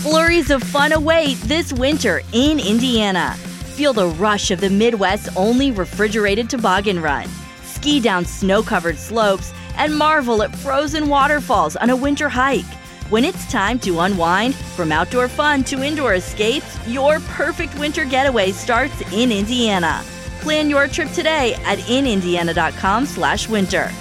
Flurries of fun await this winter in Indiana. Feel the rush of the Midwest's only refrigerated toboggan run. Ski down snow-covered slopes and marvel at frozen waterfalls on a winter hike. When it's time to unwind, from outdoor fun to indoor escapes, your perfect winter getaway starts in Indiana. Plan your trip today at inindiana.com/winter.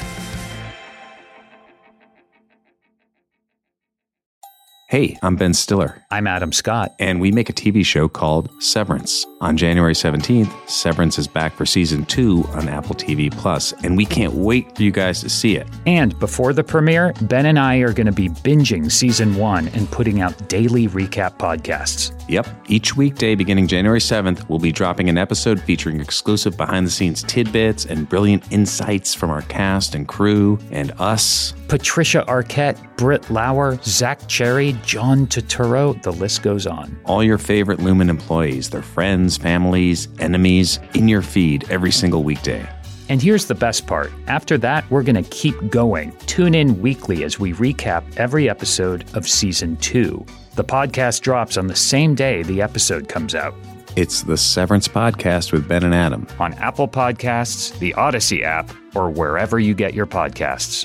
Hey, I'm Ben Stiller. I'm Adam Scott. And we make a TV show called Severance. On January 17th, Severance is back for season 2 on Apple TV+, and we can't wait for you guys to see it. And before the premiere, Ben and I are going to be binging season 1 and putting out daily recap podcasts. Yep. Each weekday beginning January 7th, we'll be dropping an episode featuring exclusive behind-the-scenes tidbits and brilliant insights from our cast and crew and us. Patricia Arquette, Britt Lauer, Zach Cherry, John Turturro, the list goes on. All your favorite Lumen employees, their friends, families, enemies, in your feed every single weekday. And here's the best part. After that, we're going to keep going. Tune in weekly as we recap every episode of Season 2. The podcast drops on the same day the episode comes out. It's the Severance Podcast with Ben and Adam. On Apple Podcasts, the Odyssey app, or wherever you get your podcasts.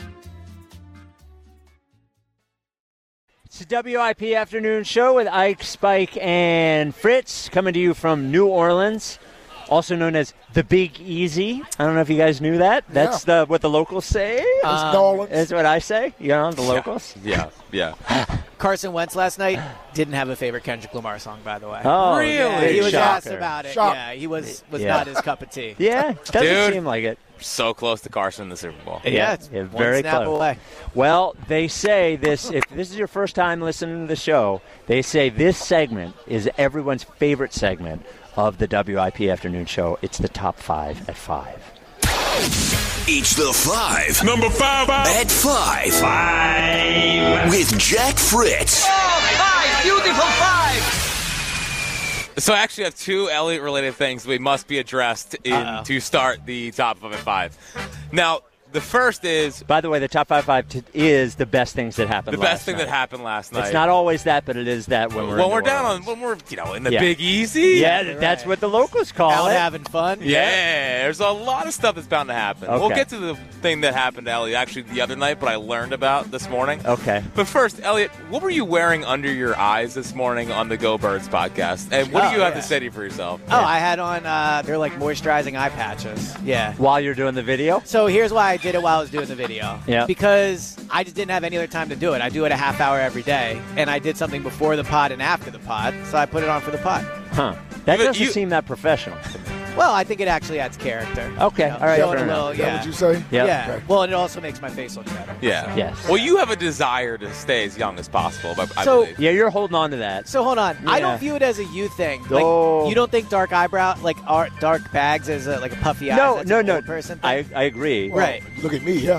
It's the WIP Afternoon Show with Ike, Spike, and Fritz, coming to you from New Orleans, also known as the Big Easy. I don't know if you guys knew that. That's what the locals say. That's what I say. You know, the locals. Yeah. Carson Wentz last night didn't have a favorite Kendrick Lamar song, by the way. Oh, really? Yeah, He was shocker. asked about it. Shock. Yeah, he was not his cup of tea. Yeah, doesn't Dude. seem like it. So close to Carson in the Super Bowl. Yeah, it's Yeah, one very snap close. away. Well, they say this, if this is your first time listening to the show, they say this segment is everyone's favorite segment of the WIP Afternoon Show. It's the top 5 at 5. It's the 5. Number 5. At 5. 5. With Jack Fritz. So I actually have 2 Elliott-related things we must be addressed to start the top of at 5. Now, the first is... By the way, the top 5 is the best things that happened The best thing that happened last night. It's not always that, but it is that when we're when we're in the Big Easy. Yeah, that's what the locals call Out it. having fun. Yeah, there's a lot of stuff that's bound to happen. Okay. We'll get to the thing that happened to Elliot actually the other night, but I learned about this morning. Okay. But first, Elliot, what were you wearing under your eyes this morning on the Go Birds podcast? And what do you have to say for yourself? Oh, I had on, they're like moisturizing eye patches. Yeah. While you're doing the video? So here's why I did it while I was doing the video. Yeah. Because I just didn't have any other time to do it. I do it a half hour every day, and I did something before the pod and after the pod, so I put it on for the pod. Huh. That doesn't seem that professional. Well, I think it actually adds character. Okay. All right. Showing fair a little, enough. Is that what you say? Yep. Yeah. Okay. Well, and it also makes my face look better. Yeah. Yes. Well, you have a desire to stay as young as possible, I So- believe. Yeah, you're holding on to that. So hold on. I Yeah. don't view it as a you thing. Like, Oh. you don't think dark eyebrow, like dark bags, as like a puffy eye? No, That's no, an no. old person thing? I agree. Well, Right. Look at me, yeah.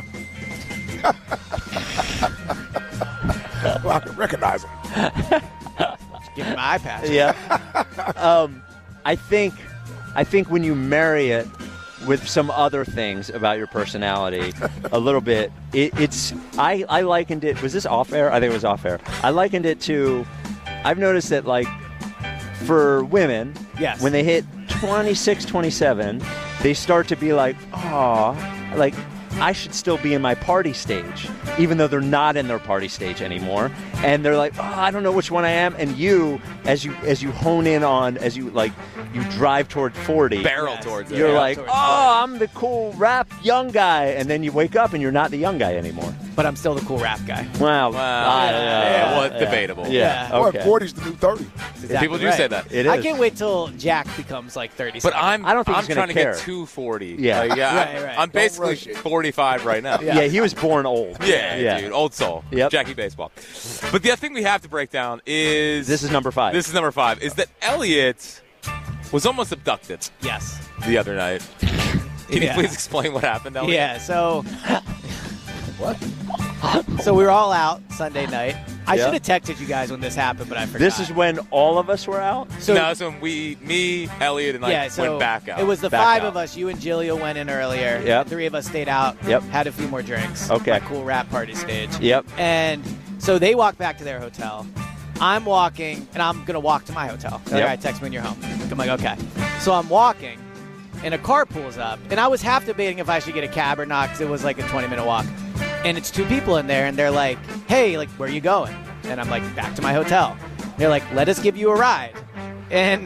Well, I can recognize him. Give me my eye patch. Yeah. I think when you marry it with some other things about your personality a little bit, I likened it, was this off air? I think it was off air. I likened it to, I've noticed that like for women, Yes. when they hit 26, 27, they start to be like, oh, like I should still be in my party stage, even though they're not in their party stage anymore. And they're like, oh, I don't know which one I am. And you, as you hone in on, as you like, you drive toward 40. Barrel towards it. You're Yeah. like, oh, I'm the cool rap young guy. And then you wake up and you're not the young guy anymore. But I'm still the cool rap guy. Wow. Debatable. Yeah. Boy, Okay. 40's the new 30. Exactly People do right. say that. It I is. can't wait till Jack becomes like 30. But I don't think I'm he's gonna trying to care. get to 40. Yeah. Like, Right. I'm basically rush it. 45 right now. Yeah, he was born old. Yeah, dude. Old soul. Yep. Jackie Baseball. But the other thing we have to break down is... This is number 5. This is number 5. Is that Elliot was almost abducted Yes. the other night. Can you Yeah. please explain what happened, Elliot? Yeah, so What? so we were all out Sunday night. I Yeah. should have texted you guys when this happened, but I forgot. This is when all of us were out? so No, so me, Elliot, and I yeah, so went back out. it was the Back 5 out. of us. You and Jillia went in earlier. Yep. The 3 of us stayed out. Yep. Had a few more drinks. Okay. My cool rap party stage. Yep. And so they walked back to their hotel. I'm walking, and I'm going to walk to my hotel. They're like, all right, text me when you're home. I'm like, okay. So I'm walking, and a car pulls up. And I was half debating if I should get a cab or not because it was like a 20-minute walk. And it's two people in there, and they're like, hey, like, where are you going? And I'm like, back to my hotel. They're like, let us give you a ride. And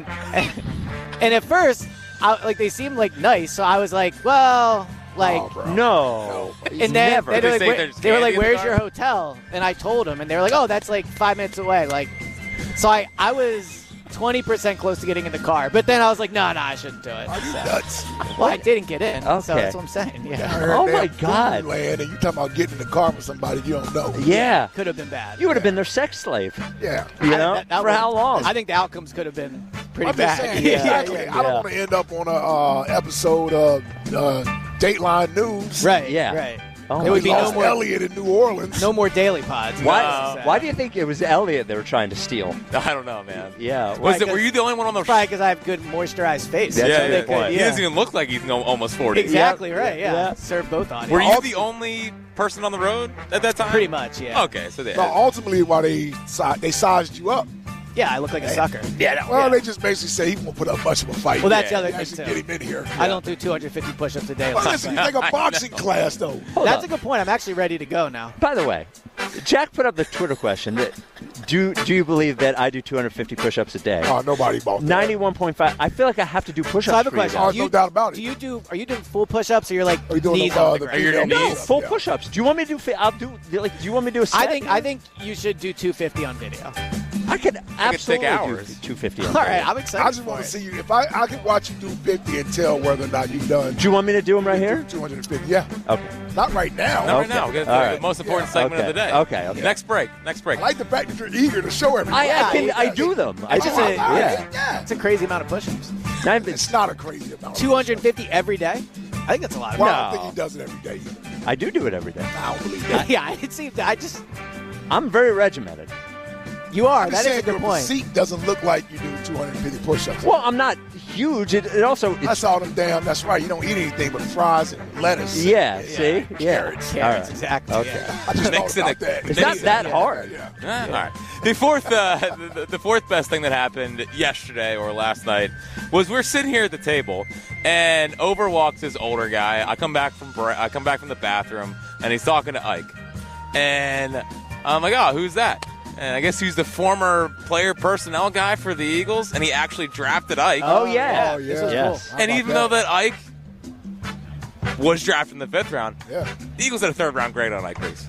at first, they seemed like nice, so I was like, well, like, no. And then they were like, where's your hotel? And I told them, and they were like, oh, that's like 5 minutes away. Like, so I was 20% close to getting in the car, but then I was like, no, I shouldn't do it. Are you nuts? Well, I didn't get in, Okay. so that's what I'm saying. Yeah, Oh, my God. Land, and you talking about getting in the car with somebody you don't know. Yeah. could have been bad. You would have been their sex slave. Yeah. You know? For how long? I think the outcomes could have been pretty I'm just bad. saying, exactly. I don't want to end up on a episode of Dateline News. Right. Yeah. Right. Oh, There would be no Lost more Elliot in New Orleans. no more daily pods. Why do you think it was Elliot they were trying to steal? I don't know, man. Yeah. Were you the only one on the Probably because I have good moisturized face. That's Yeah, a yeah. good point. He doesn't even look like he's almost 40. Exactly right. Yeah. Yeah. Serve both on Were you. you the only person on the road at that time? Pretty much, yeah. Okay, so No, ultimately, why they sized you up. Yeah, I look like a sucker. Well, they just basically say he won't put up much of a fight. Well, that's the You other thing, actually too. get him in here. I don't do 250 push-ups a day. Well, listen, you take a boxing class, though. That's a good point. I'm actually ready to go now. By the way, Jack put up the Twitter question that do you believe that I do 250 push-ups a day? Oh, nobody bought that. 91.5. I feel like I have to do push-ups. So I have a for you question. guys. Oh, no doubt about it. Are you doing full push-ups or you're like Are you doing knees the, on the the ground? Are you female doing No, knees? push-up? full Yeah. push-ups. Do you want me to do? I'll do. Like, do you want me to do a set? I think you should do 250 on video. I could absolutely take hours. do 250. All right, I'm excited. I just want to see you. If I can watch you do 50 and tell whether or not you've done Do you want me to do them right here? 250. Yeah. Okay. Not right now. Not right Okay. now. We'll get All to right. the most important segment Okay. of the day. Okay. Next break. I like the fact that you're eager to show everybody. I do them. I It's just just Yeah. It's a crazy amount of push-ups. It's not a crazy amount. 250 every day? I think that's a lot of Well, work. I don't think he does it every day either. I do it every day. I don't believe that. Yeah, it seems. I'm very regimented. You are. I'm That just is a saying good your point. physique doesn't look like you do 250 push-ups. Well, I'm not huge. It also. That's all them damn. That's right. You don't eat anything but fries and lettuce. Yeah. See. Yeah. Carrots. All Carrots, right. exactly. Okay. Yeah. I just Mix thought it about up. that. It's not that hard. Yeah. All right. The fourth best thing that happened yesterday or last night was we're sitting here at the table, and over walks this older guy. I come back from the bathroom, and he's talking to Ike, and I'm like, oh, who's that? And I guess he's the former player personnel guy for the Eagles, and he actually drafted Ike. Oh yeah. Oh, yeah. This was Yes. cool. And even though that Ike was drafted in the 5th round, Yeah. the Eagles had a 3rd round grade on Ike Reese.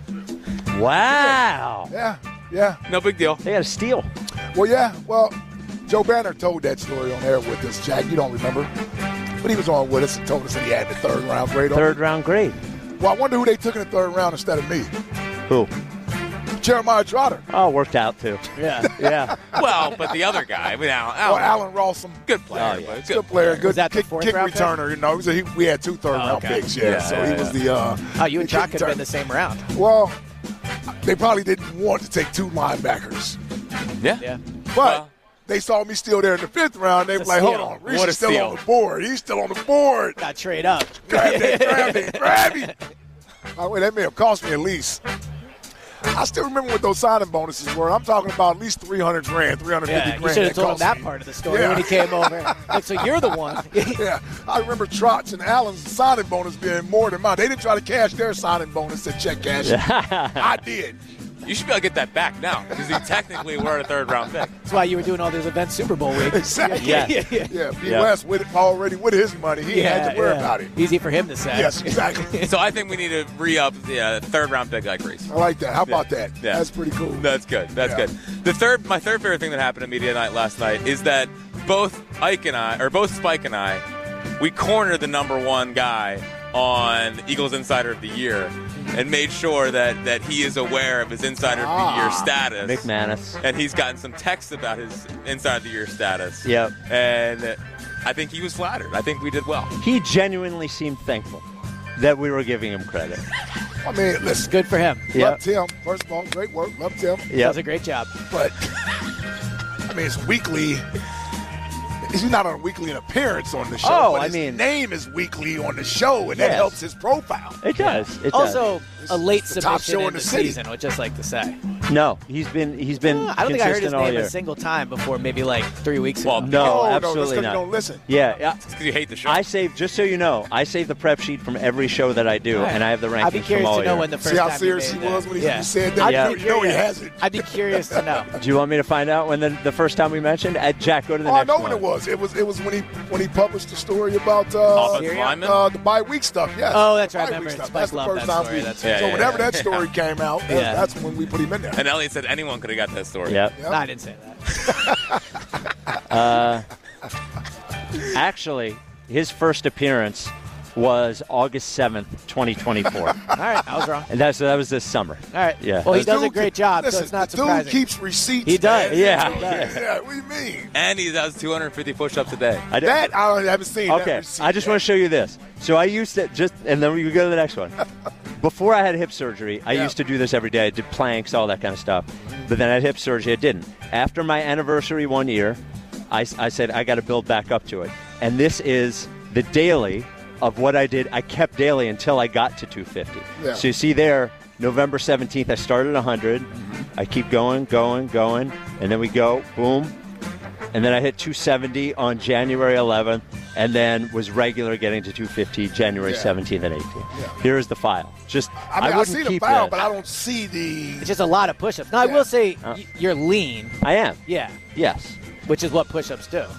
Wow. Yeah. Yeah. No big deal. They got a steal. Well, yeah. Well, Joe Banner told that story on air with us, Jack. You don't remember. But he was on with us and told us that he had the 3rd round grade on. 3rd round grade. Well, I wonder who they took in the 3rd round instead of me. Who? Jeremiah Trotter. Oh, worked out too. Yeah. Yeah. Well, but the other guy, Alan Rawson. good player. Oh, yeah. but Good player, good Was that the kick 4th round pick? returner. You know, we had 2 3rd-round okay. picks. Yeah, so he was the. Oh, you and the Chuck kick could have been returner. the same round. Well, they probably didn't want to take 2 linebackers, Yeah. Yeah. but Well- they saw me still there in the 5th round. They were It's a like, "Hold steal. on, Reese What a is still steal. on the board. He's still on the board. Got to trade up. Grab me. Oh, wait, that may have cost me at least. I still remember what those signing bonuses were. I'm talking about at least $300,000, $350,000. Yeah, you should have told him cost that me. part of the story Yeah. when he came over. Like, so you're the one. Yeah, I remember Trotz and Allen's signing bonus being more than mine. They didn't try to cash their signing bonus at check cash. I did. You should be able to get that back now because you technically were a 3rd round pick. That's why you were doing all those events Super Bowl week. Exactly. Yeah. Yeah, B. Yeah. West with it already with his money. He had to worry about it. Easy for him to say. Yes, exactly. So I think we need to re-up the 3rd round pick like Reese. I like that. How about that? Yeah. That's pretty cool. That's good. That's Yeah. good. My third favorite thing that happened at Media Night last night is that both Spike and I, we cornered the number 1 guy on Eagles Insider of the Year and made sure that he is aware of his Insider of the Year status. McManus. And he's gotten some texts about his Insider of the Year status. Yep. And I think he was flattered. I think we did well. He genuinely seemed thankful that we were giving him credit. I mean, listen, Good for him. Yeah. love Tim. First of all, great work. Love Tim. Yeah. Does a great job. But, I mean, it's weekly. He's not on a weekly appearance on the show. Oh, but I his mean- name is weekly on the show, and that Yes. helps his profile. It does. It does. Also, a late It's the top submission show in in the the city. season, would just like to say. No, he's been I don't think I heard his consistent all name year. a single time before, maybe like 3 weeks ago. Well, No, that's absolutely because not. you don't listen. Yeah, It's because you hate the show. I save, just so you know, I save the prep sheet from every show that I do, All right. and I have the rankings I'd be from curious all to know year. when the first See how time serious you he made was that. when Yeah. he said that? I'd Yeah. be You know he curious. hasn't. I'd be curious to know. Do you want me to find out when the first time we mentioned? Jack, go to the Oh, I next know one. when it was. It was when he published the story about Offensive lineman? the bye week stuff. Yes. Oh, that's right. I Bye week remember stuff. Spike That's the loved first that time story. we- That's So right. whenever that story came out, Yeah. that's when we put him in there. And Elliot said anyone could have got that story. Yep. Yep. No, I didn't say that. Actually, his first appearance was August 7th, 2024. All right, I was wrong. And that was this summer. All right. Yeah. Well, he This does a dude great job, listen, so it's not the surprising. dude keeps receipts. He does. man. Yeah. Yeah. What do you mean? And he does 250 push-ups a day. I did- That I haven't seen. that Okay, receipt I just yet. want to show you this. So I used to and then we go to the next one. Before I had hip surgery, I Yeah. used to do this every day. I did planks, all that kind of stuff. But then I had hip surgery, I didn't. After my anniversary 1 year, I said I got to build back up to it. And this is the daily of what I did. I kept daily until I got to 250. Yeah. So you see there, November 17th, I started 100. I keep going, and then we go, boom. And then I hit 270 on January 11th, and then was regular getting to 250 January Yeah. 17th and 18th. Yeah. Here is the file. Just I mean, I wouldn't see the keep foul, this. but I don't see the. It's just a lot of push-ups. Now, I Yeah. will say you're lean. I am. Yeah, Yes. which is what push-ups do.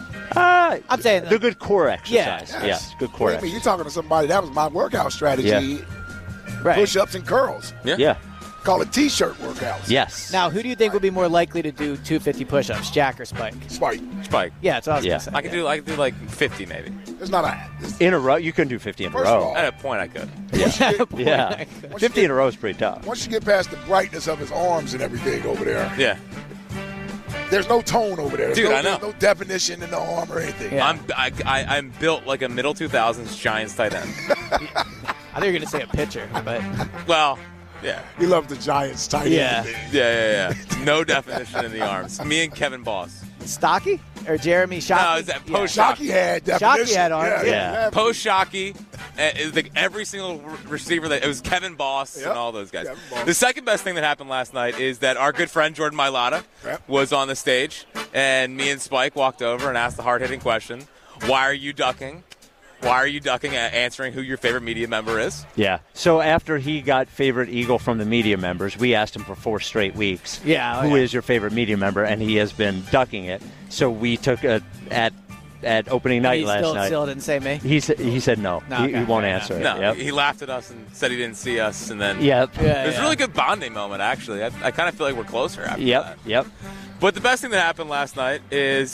I'm saying the good core exercise. Yeah. Yes, good What core do you mean? exercise. You're talking to somebody that was my workout strategy. Yeah. Right. Push-ups and curls. Yeah. Call it T-shirt workouts. Yes. Now, who do you think would be more likely to do 250 push-ups, Jack or Spike? Spike. Spike. Yeah, that's what I was Yeah. going to say. I could do like 50 maybe. It's not a. In a row, you couldn't do 50 in a First of row. all, At a point I could. Yeah. 50 in a row is pretty tough. Once you get past the brightness of his arms and everything over there, Yeah. there's no tone over there. There's Dude, no, I know. There's no definition in the arm or anything. Yeah. I'm built like a middle 2000s Giants tight end. I thought you were going to say a pitcher, but Well, yeah. He loves the Giants tight Yeah. end. Yeah. No definition in the arms. Me and Kevin Boss. Stocky or Jeremy Shockey? No, it's that post Shockey had definition. Shockey had arms, yeah. Post Shockey, every single receiver that it was Kevin Boss Yep. and all those guys. Kevin Boss. The second best thing that happened last night is that our good friend Jordan Mailata Yep. was on the stage, and me and Spike walked over and asked the hard-hitting question: Why are you ducking? Why are you ducking? Answering who your favorite media member is. Yeah. So after he got favorite Eagle from the media members, we asked him for 4 straight weeks. Yeah, Who yeah. is your favorite media member? And he has been ducking it. So we took at opening night He last still, night. still didn't say me. He said no. No, He okay. won't Yeah. answer it. No, Yep. he laughed at us and said he didn't see us, and then Yep. Yeah, it was a yeah. really good bonding moment. Actually, I kind of feel like we're closer after Yep. that. Yep. But the best thing that happened last night is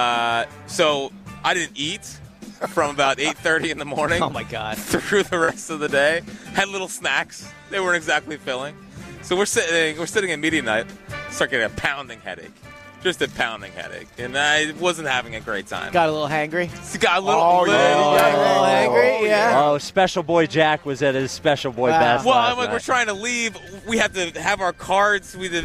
so I didn't eat from about 8:30 in the morning. Oh, my God. Through the rest of the day, had little snacks. They weren't exactly filling. So we're sitting at media night. Start getting a pounding headache, just a pounding headache, and I wasn't having a great time. Got a little hangry? Got a little. Oh, little yeah. Got a little hangry? Yeah. Oh, Special Boy Jack was at his Special Boy Wow. best. Well, last I'm like, night. we're trying to leave. We have to have our cards. We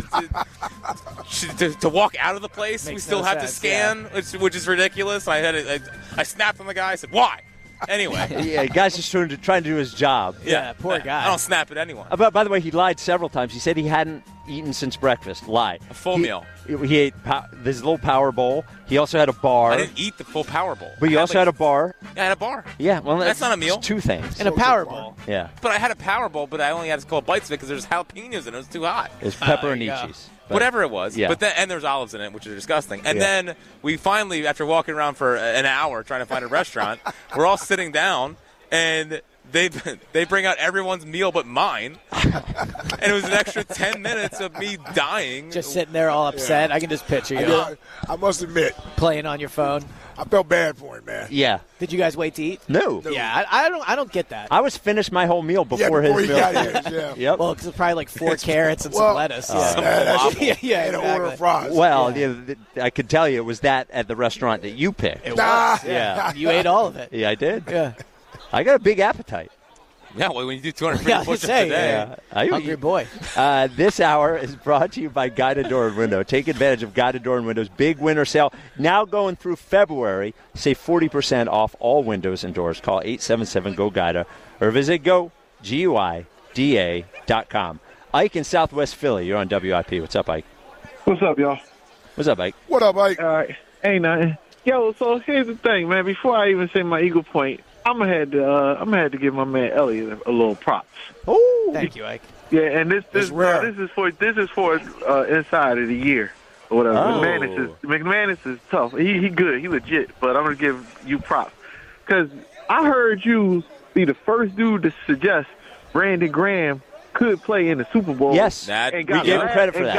to walk out of the place. Makes we still no have to sense, scan, which is ridiculous. I snapped on the guy. I said, "Why?" Anyway, Yeah, guy's just trying to do his job. Yeah, poor guy. I don't snap at anyone. But by the way, he lied several times. He said he hadn't eaten since breakfast. Lied. A full He- meal. He ate this little power bowl. He also had a bar. I didn't eat the full Power Bowl. But you I also had a bar. I had a bar. Yeah, well, That's not a meal. Two things. And a Powerball. Yeah, But I had a Power Bowl, but I only had to call bites of it because there's jalapenos in it. It was too hot. it's there you go. pepperonci's. But- Whatever it was. Yeah. But then, and there's olives in it, which are disgusting. And Yeah. then we finally, after walking around for an hour trying to find a restaurant, we're all sitting down, and they bring out everyone's meal but mine. And it was an extra 10 minutes of me dying. Just sitting there all upset. I can just picture you I must admit, playing on your phone. I felt bad for him, man. Yeah. Did you guys wait to eat? No. Yeah, I don't get that. I was finished my whole meal before before his he meal. got here. Yeah. Yep. Well, because it's probably like 4 carrots and some Well, lettuce. Some Yeah, waffle. yeah, And an exactly. order of fries. Well, Yeah. I could tell you it was that at the restaurant that you picked. It Nah. was. Yeah. You ate all of it. Yeah, I did. Yeah. I got a big appetite. Yeah, well, when you do 250 Yeah, I was push-ups gonna say, a day. yeah. I Hungry boy. This hour is brought to you by Guided Door and Window. Take advantage of Guided Door and Windows' big winter sale. Now going through February. Save 40% off all windows and doors. Call 877-GO-GUIDA or visit GUIDA.com. Ike in Southwest Philly. You're on WIP. What's up, Ike? What's up, y'all? What's up, Ike? What up, Ike? All right. Ain't nothing. Yo, so here's the thing, man. Before I even say my Eagle point, I'm gonna have to give my man Elliott a little props. Oh, thank you, Ike. Yeah, and this is for inside of the year or whatever. Oh. McManus is tough. He good. He legit. But I'm gonna give you props because I heard you be the first dude to suggest Brandon Graham could play in the Super Bowl. Yes, and we gave him credit for that.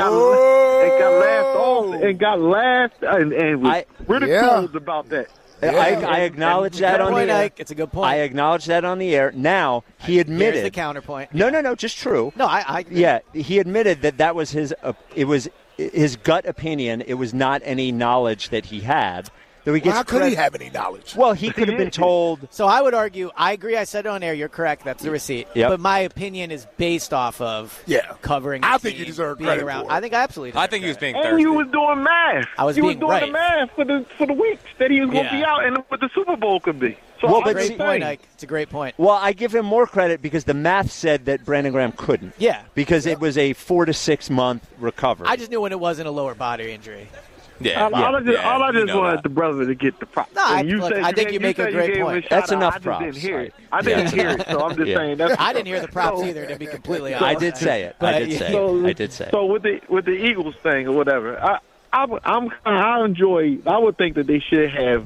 And got laughed and was ridiculed about that. I acknowledge that on the air. Ike. It's a good point. I acknowledge that on the air. Now, he admitted. Here's the counterpoint. No, just true. No, I agree. Yeah, he admitted that was his. It was his gut opinion. It was not any knowledge that he had. How could he have any knowledge? Well, he could have been told. So I would argue, I agree, I said it on air, you're correct, that's the receipt. Yep. But my opinion is based off of covering the I think team, you deserve being credit around. for it. I think I absolutely deserve I think he was being And thirsty. you was doing math. I was you being was doing right. the math for the weeks that he was going to be out and what the Super Bowl could be. So Well, I'm but just Great point, saying. Ike. It's a great point. Well, I give him more credit because the math said that Brandon Graham couldn't. Yeah. Because it was a 4 to 6 month recovery. I just knew when it wasn't a lower body injury. Yeah, All I just know wanted that. the brother to get the props. No, I And think you make a great point. That's enough I just props. didn't hear it. I didn't hear it, so I'm just saying. That's I didn't hear the props either, to be completely honest. I did say it. I did say it. So with the Eagles thing or whatever, I would think that they should have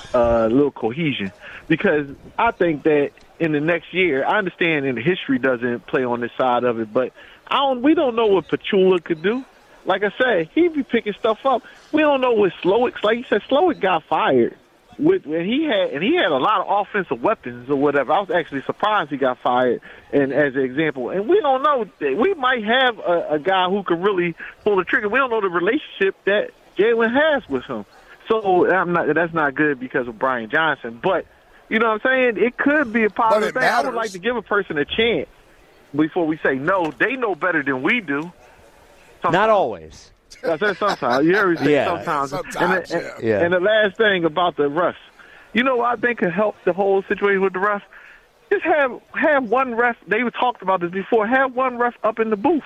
a little cohesion because I think that in the next year, I understand in the history doesn't play on this side of it, but we don't know what Petula could do. Like I said, he'd be picking stuff up. We don't know what Slowick. Like you said, Slowick got fired. And he had a lot of offensive weapons or whatever. I was actually surprised he got fired. And as an example, and we don't know. We might have a guy who can really pull the trigger. We don't know the relationship that Jalen has with him. So that's not good because of Brian Johnson. But you know what I'm saying? It could be a positive thing. I would like to give a person a chance before we say no. They know better than we do. Sometimes. Not always. I said sometimes. You hear me say sometimes. And the last thing about the refs, you know what I think could help the whole situation with the refs? Just have one ref. They talked about this before. Have one ref up in the booth,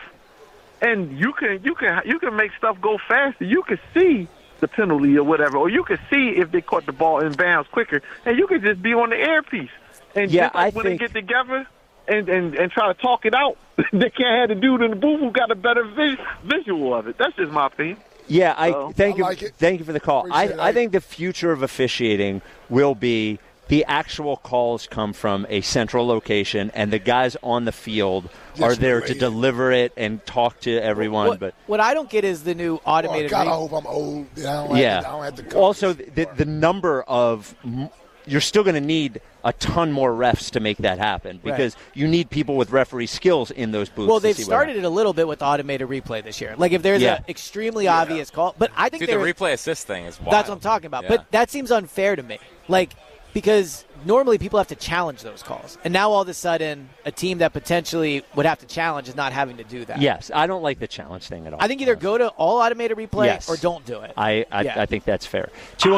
and you can make stuff go faster. You can see the penalty or whatever, or you can see if they caught the ball in bounds quicker, and you can just be on the earpiece. And when they get together and try to talk it out, they can't have the dude in the booth who got a better visual of it. That's just my opinion. Yeah, thank you for the call. I think the future of officiating will be the actual calls come from a central location, and the guys on the field are there to deliver it and talk to everyone. What I don't get is the new automated. God, I hope I'm old. I don't have to cover also, the number of you're still going to need a ton more refs to make that happen because you need people with referee skills in those booths. Well, they've started it a little bit with automated replay this year. Like if there's an extremely obvious call, but I think the replay assist thing is wild. That's what I'm talking about. Yeah. But that seems unfair to me. Like because normally people have to challenge those calls, and now all of a sudden a team that potentially would have to challenge is not having to do that. Yes, I don't like the challenge thing at all. I think either go to all automated replay or don't do it. I think that's fair.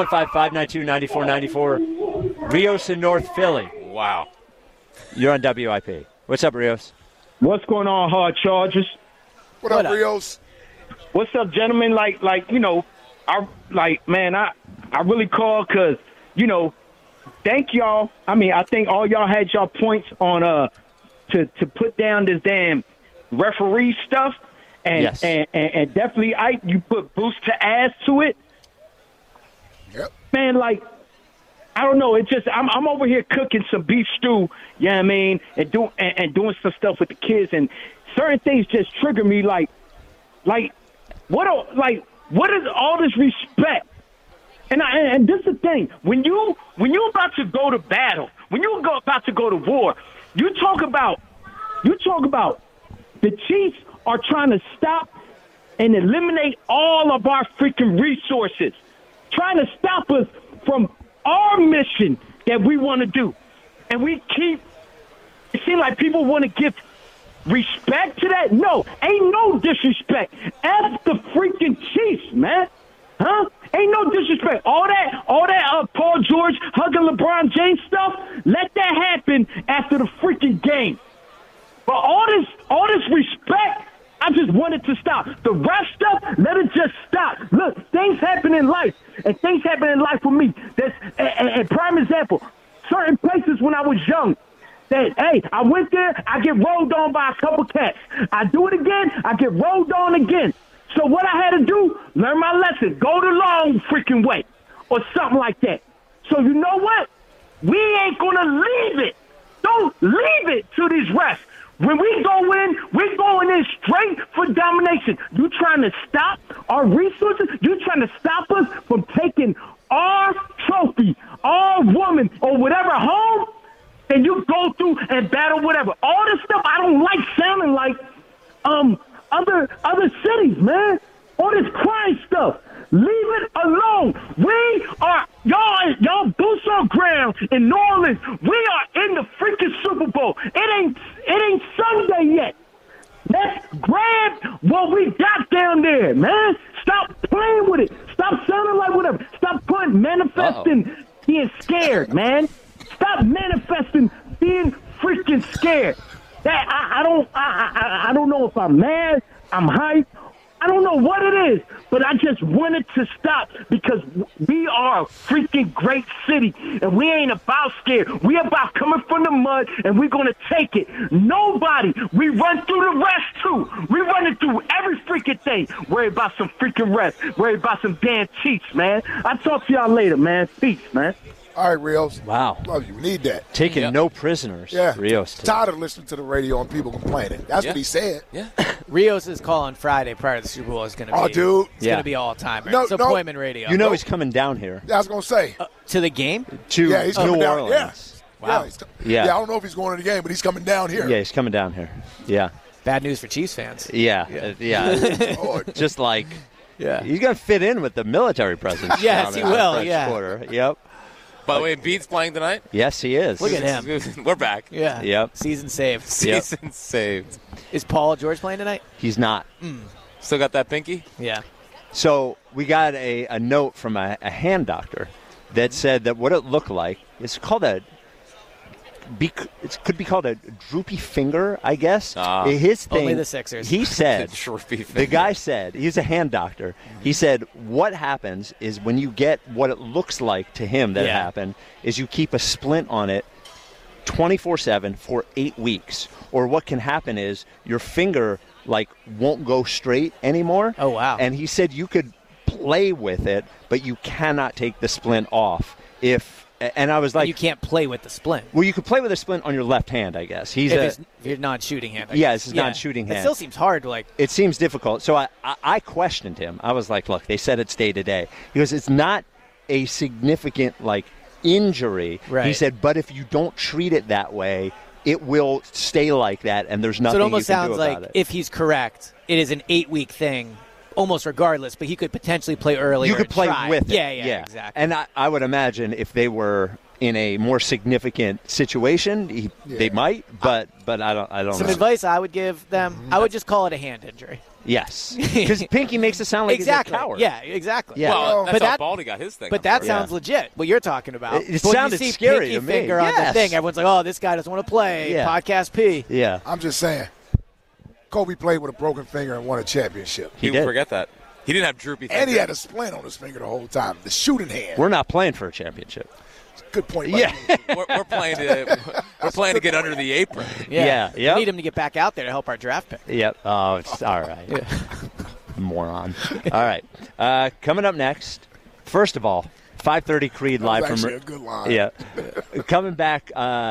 215-592-9494. Rios in North Philly. Wow. You're on WIP. What's up, Rios? What's going on, Hard Chargers? What up, Rios? What's up, gentlemen? I really called because, thank y'all. I mean, I think all y'all had y'all points on to put down this damn referee stuff, and definitely, you put boost to ass to it. Yep. Man, I don't know. It's just I'm over here cooking some beef stew. You know what I mean, and doing some stuff with the kids, and certain things just trigger me. What is all this respect? And this is the thing. When you about to go to battle, when you about to go to war, you talk about the Chiefs are trying to stop and eliminate all of our freaking resources, trying to stop us from our mission that we want to do. And it seems like people want to give respect to that. No, ain't no disrespect. F the freaking Chiefs, man. Huh? Ain't no disrespect. All that Paul George hugging LeBron James stuff, let that happen after the freaking game. But all this respect I just wanted to stop. The rest stuff, let it just stop. Look, things happen in life, and things happen in life for me. That's a prime example. Certain places when I was young, that, hey, I went there, I get rolled on by a couple cats. I do it again, I get rolled on again. So what I had to do, learn my lesson, go the long freaking way, or something like that. So you know what? We ain't going to leave it. Don't leave it to these refs. When we go in, we're going in straight for domination. You trying to stop our resources? You trying to stop us from taking our trophy, our woman, or whatever home? And you go through and battle whatever. All this stuff, I don't like sounding like other cities, man. All this crime stuff. Leave it alone. We are, y'all boots on ground in New Orleans. We are in the freaking Super Bowl. It ain't Sunday yet. Let's grab what we got down there, man. Stop playing with it. Stop sounding like whatever. Stop manifesting being scared, man. Stop manifesting being freaking scared. That I don't know if I'm mad, I'm hyped. I don't know what it is, but I just wanted to stop because we are a freaking great city, and we ain't about scared. We about coming from the mud, and we're going to take it. Nobody. We run through the rest, too. We running through every freaking thing. Worry about some freaking rest. Worry about some damn cheats, man. I'll talk to y'all later, man. Peace, man. All right, Rios. Wow. Love you. We need that. Taking no prisoners. Yeah. Rios. Tired of listening to the radio and people complaining. That's what he said. Yeah. Rios' call on Friday prior to the Super Bowl is going to be. Oh, dude. It's going to be all time. No, it's appointment radio. You know he's coming down here. Yeah, I was going to say. To the game? Yeah, he's coming New down. Orleans. Yeah. Wow. Yeah, I don't know if he's going to the game, but he's coming down here. Yeah, he's coming down here. Yeah. Bad news for Chiefs fans. Yeah. Just like, yeah, he's going to fit in with the military presence. Yes, he will. Yeah. Quarter. Yep. By the way, Bede's playing tonight? Yes, he is. Look at him. We're back. Yeah. Yep. Season saved. Season saved. Is Paul George playing tonight? He's not. Still got that pinky? Yeah. So we got a note from a hand doctor that said that what it looked like is called it could be called a droopy finger, I guess. His thing. Only the Sixers. He said, droopy finger. the guy said, he's a hand doctor. He said, what happens is when you get what it looks like to him that happened, is you keep a splint on it 24/7 for 8 weeks. Or what can happen is your finger won't go straight anymore. Oh, wow. And he said you could play with it, but you cannot take the splint off and I was like, you can't play with the splint. Well, you could play with a splint on your left hand, I guess. If you're non-shooting hand. It's his non-shooting hand. It still seems hard to It seems difficult. So I questioned him. I was like, look, they said it's day to day. He goes, it's not a significant injury. Right. He said, but if you don't treat it that way, it will stay like that, and there's nothing so it almost you can sounds do about like it. if he's correct, it is an 8-week thing. Almost regardless, but he could potentially play earlier. You could play with it. Yeah, exactly. And I would imagine if they were in a more significant situation, they might. But I don't. Some know. advice I would give them: I would just call it a hand injury. Yes, because Pinky makes it sound like exactly. he's a coward. Yeah, exactly. Yeah. Well, that's but how Baldy got his thing. But that sounds legit. What you're talking about. It when sounded you see scary Pinky to me. finger on the thing, everyone's like, "Oh, this guy doesn't want to play." Yeah. Podcast P. Yeah. I'm just saying. Kobe played with a broken finger and won a championship. He did. Forget that. He didn't have droopy finger. And he had a splint on his finger the whole time. The shooting hand. We're not playing for a championship. Good point. Yeah. we're playing to get under the apron. Yeah. We need him to get back out there to help our draft pick. Yep. Oh, it's all right. Moron. All right. Coming up next, first of all, 5:30 Creed live that was from. actually a good line. Yeah. Coming back.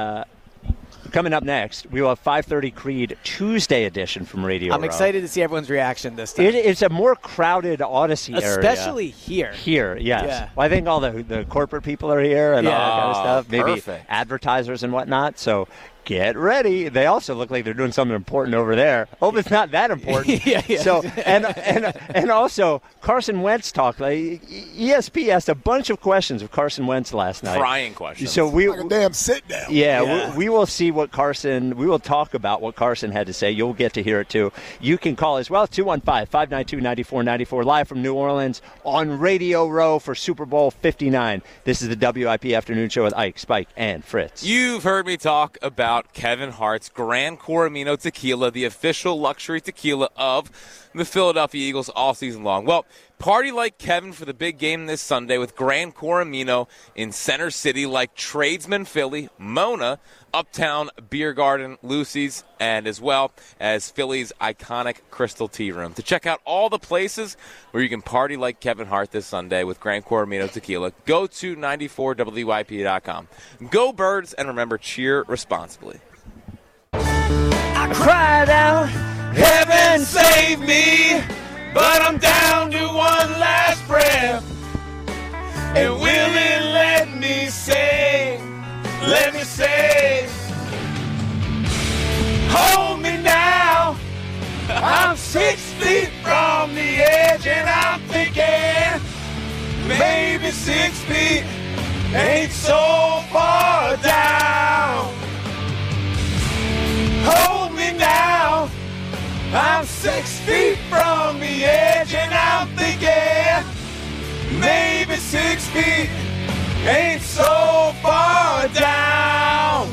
Coming up next, we will have 5:30 Creed Tuesday edition from Radio I'm Row. excited to see everyone's reaction this time. It's a more crowded Odyssey area. Especially here. Here, yes. Yeah. Well, I think all the corporate people are here and all that kind of stuff. Maybe perfect. advertisers and whatnot. So get ready. They also look like they're doing something important over there. Hope it's not that important. Yeah. So and also Carson Wentz talk. ESP asked a bunch of questions of Carson Wentz last night. Crying questions. So we like a damn sit down. Yeah. We will see what Carson. We will talk about what Carson had to say. You'll get to hear it too. You can call as well 215-592-9494 live from New Orleans on Radio Row for Super Bowl 59. This is the WIP Afternoon Show with Ike, Spike, and Fritz. You've heard me talk about out Kevin Hart's Gran Coramino Tequila, the official luxury tequila of the Philadelphia Eagles all season long. Well, party like Kevin for the big game this Sunday with Gran Coramino in Center City, like Tradesman Philly, Mona, Uptown Beer Garden, Lucy's, and as well as Philly's iconic Crystal Tea Room. To check out all the places where you can party like Kevin Hart this Sunday with Gran Coramino Tequila, go to 94WYP.com. Go Birds, and remember, cheer responsibly. I cried out, heaven save me, but I'm down to one last breath. And will it let me say, hold me now. I'm 6 feet from the edge and I'm thinking, maybe 6 feet ain't so far down. Hold me now. I'm 6 feet from the edge and I'm thinking, maybe 6 feet ain't so far down.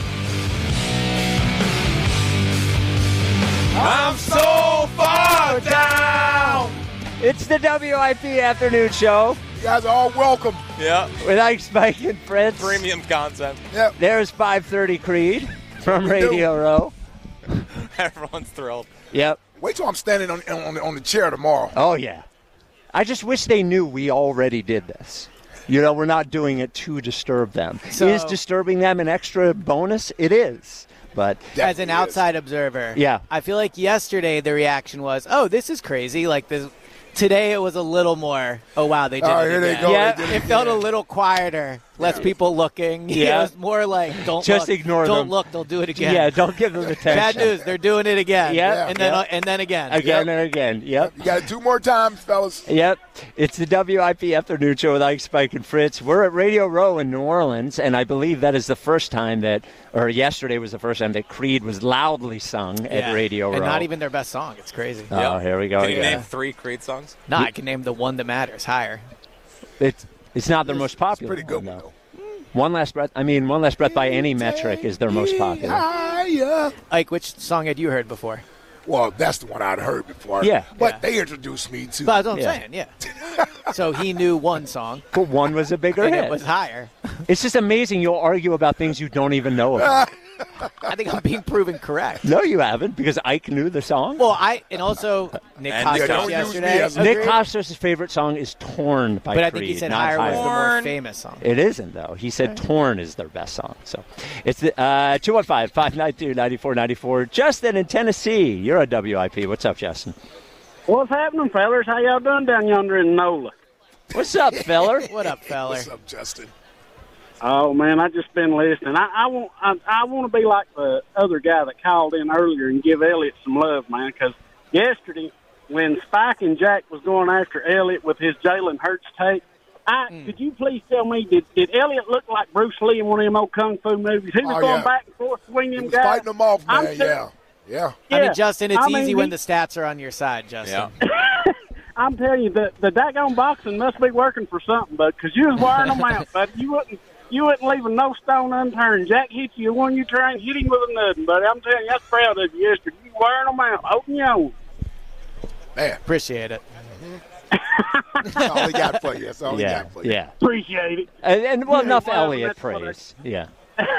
I'm so far down. It's the WIP Afternoon Show. You guys are all welcome. Yeah. With Ike, Spike, and Fritz. Premium content. Yep. There's 530 Creed from Radio Row. Everyone's thrilled. Yep. Wait till I'm standing on the chair tomorrow. Oh, yeah. I just wish they knew we already did this. You know, we're not doing it to disturb them. So, is disturbing them an extra bonus? It is. But as an outside observer, yeah. I feel like yesterday the reaction was, oh, this is crazy. Like this. Today it was a little more, oh, wow, they did it here again. they go. Yeah, it felt a little quieter, less people looking. Yeah. It was more like, don't just look. ignore don't them. Look, they'll do it again. Yeah, don't give them attention. Bad news, they're doing it again. Yep. And then again. Again and again. Yep. You got it 2 more times, fellas. Yep. It's the WIP Afternoon Show with Ike, Spike, and Fritz. We're at Radio Row in New Orleans, and I believe that is the first time yesterday was the first time that Creed was loudly sung at Radio Row. And not even their best song. It's crazy. Oh, here we go. Can you name 3 Creed songs? No, I can name the one that matters higher. It's not their most popular. It's pretty good one, though. One Last Breath by any metric is their most popular. Ike, which song had you heard before? Well, that's the one I'd heard before. Yeah. But they introduced me to. But that's what I'm saying, yeah. So he knew one song. But one was a bigger and hit. It was higher. It's just amazing you'll argue about things you don't even know about. I think I'm being proven correct. No, you haven't, because Ike knew the song. Well, and also Nick Costos yesterday. Nick Costos' favorite song is Torn by Creed. But I think he said Higher was the more famous song. It isn't, though. He said Torn is their best song. So it's 215-592-9494. Justin in Tennessee. You're a WIP. What's up, Justin? What's happening, fellers? How y'all doing down yonder in NOLA? What's up, feller? What up, feller? What's up, Justin? Oh man, I just been listening. I want to be like the other guy that called in earlier and give Elliott some love, man. Because yesterday, when Spike and Jack was going after Elliott with his Jalen Hurts take, could you please tell me, did Elliott look like Bruce Lee in one of them old kung fu movies? He was going back and forth swinging them guys. Fighting them off, man. Yeah. I mean, Justin, it's easy when the stats are on your side, Justin. Yeah. I'm telling you, the daggone boxing must be working for something, bud, because you was wearing them out, bud. You wouldn't leave no stone unturned. Jack hit you when you try and hit him with nothing, buddy. I'm telling you, that's proud of you yesterday. You wearing them out. Open your own. Man. Appreciate it. That's all he got for you. That's all he got for you. Yeah. Appreciate it. And enough Elliott praise. Yeah.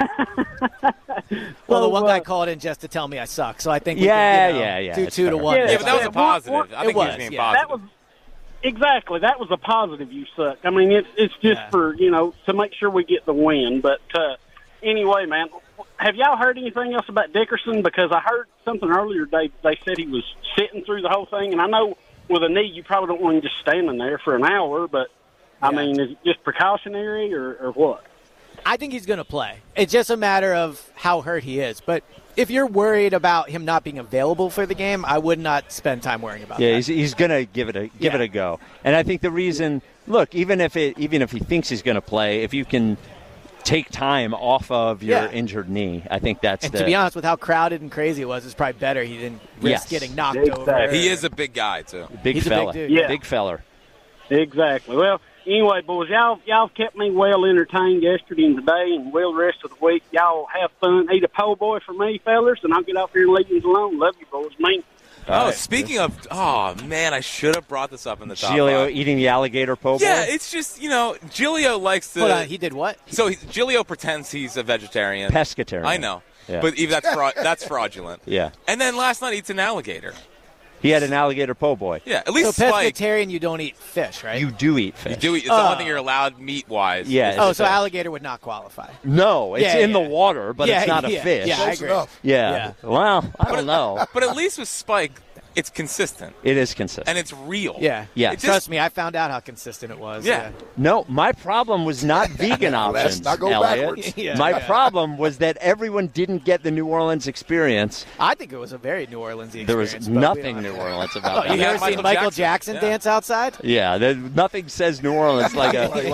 Well, the one guy called in just to tell me I suck, so I think we can, 2 to 1. Yeah, but that was a positive. I think he was being positive. That was exactly. That was a positive. You suck. I mean, it's just for to make sure we get the win. But anyway, man, have y'all heard anything else about Dickerson? Because I heard something earlier. They said he was sitting through the whole thing, and I know with a knee you probably don't want him just standing there for an hour. But I mean, is it just precautionary or what? I think he's going to play. It's just a matter of how hurt he is. But if you're worried about him not being available for the game, I would not spend time worrying about that. Yeah, he's going to give it a go. And I think the reason, look, even if he thinks he's going to play, if you can take time off of your injured knee, I think that's to be honest, with how crowded and crazy it was, it's probably better he didn't risk getting knocked over. He is a big guy, too. Big He's fella. a big dude. Big feller. Exactly. Well, Anyway, boys, y'all kept me well entertained yesterday and today and well the rest of the week. Y'all have fun. Eat a po' boy for me, fellas, and I'll get off here and leave you alone. Love you, boys. Man. Speaking of, man, I should have brought this up in the top Giglio five. eating the alligator po' boy? Yeah, it's just, Giglio likes to... Hold on, he did what? So Giglio pretends he's a vegetarian. Pescatarian. I know. Yeah. But even that's fraudulent. Yeah. And then last night eats an alligator. He had an alligator po' boy. Yeah, at least so Spike. pescatarian, you don't eat fish, right? You do eat fish. You do eat. It's the only thing you're allowed meat-wise. Yeah. Oh, so alligator would not qualify. No, it's in the water, but it's not a fish. Yeah, I agree. Yeah. Well, I don't know. But at least with Spike, it's consistent. It is consistent. And it's real. Yeah. Yeah. Trust me, I found out how consistent it was. Yeah. No, my problem was not vegan options, not go Elliot. backwards. My problem was that everyone didn't get the New Orleans experience. I think it was a very New Orleans experience. There was but we nothing don't New have to- Orleans about Oh, you that. ever seen Michael Jackson dance outside? Yeah, nothing says New Orleans like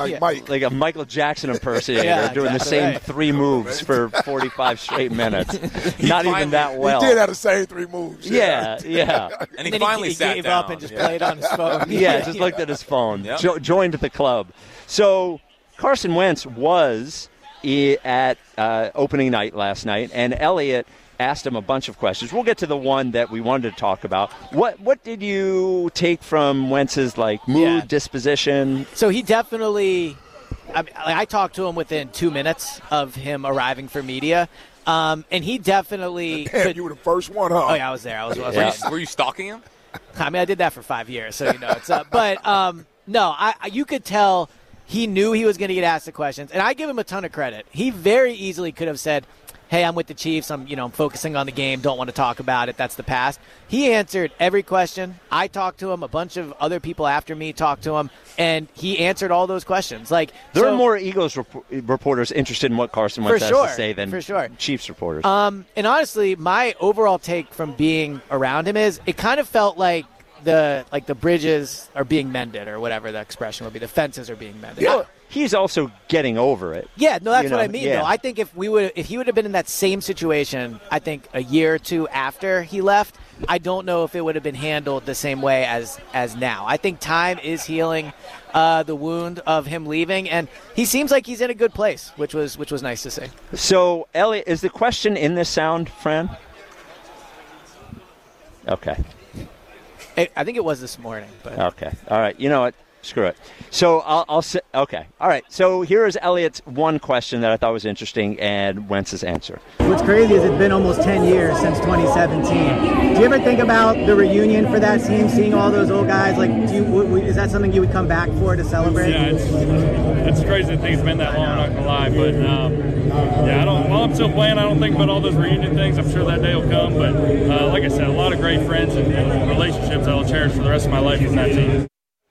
a Michael Jackson impersonator Yeah, doing the exactly same right. 3 moves for 45 straight minutes. Not even that well. He did have the same 3 moves. Yeah. And he then finally he sat gave down. up and just played on his phone. Yeah, just looked at his phone. Yep. Joined the club. So Carson Wentz was at opening night last night, and Elliot asked him a bunch of questions. We'll get to the one that we wanted to talk about. What did you take from Wentz's mood, disposition? So he definitely. I talked to him within 2 minutes of him arriving for media. And he definitely. Damn, you were the first one, huh? Oh yeah, I was there. I was Were you stalking him? I mean, I did that for 5 years, so it's up. But no, you could tell he knew he was going to get asked the questions, and I give him a ton of credit. He very easily could have said, "Hey, I'm with the Chiefs. I'm focusing on the game. Don't want to talk about it. That's the past." He answered every question. I talked to him. A bunch of other people after me talked to him, and he answered all those questions. There are more Eagles reporters interested in what Carson Wentz has to say than Chiefs reporters. And honestly, my overall take from being around him is it kind of felt like the bridges are being mended, or whatever the expression would be. The fences are being mended. Yeah, he's also getting over it. Yeah, no, that's what I mean. Though I think if he would have been in that same situation, I think a year or two after he left, I don't know if it would have been handled the same way as now. I think time is healing the wound of him leaving, and he seems like he's in a good place, which was nice to see. So, Elliot, is the question in this sound, Fran? Okay. I think it was this morning. But. Okay. All right. You know what? Screw it. So I'll say, okay. All right. So here is Elliot's one question that I thought was interesting and Wentz's answer. What's crazy is it's been almost 10 years since 2017. Do you ever think about the reunion for that team, seeing all those old guys? Is that something you would come back for to celebrate? Yeah, it's crazy to think it's been that long, I'm not going to lie. But, while I'm still playing, I don't think about all those reunion things. I'm sure that day will come. But like I said, a lot of great friends and relationships I'll cherish for the rest of my life from that team.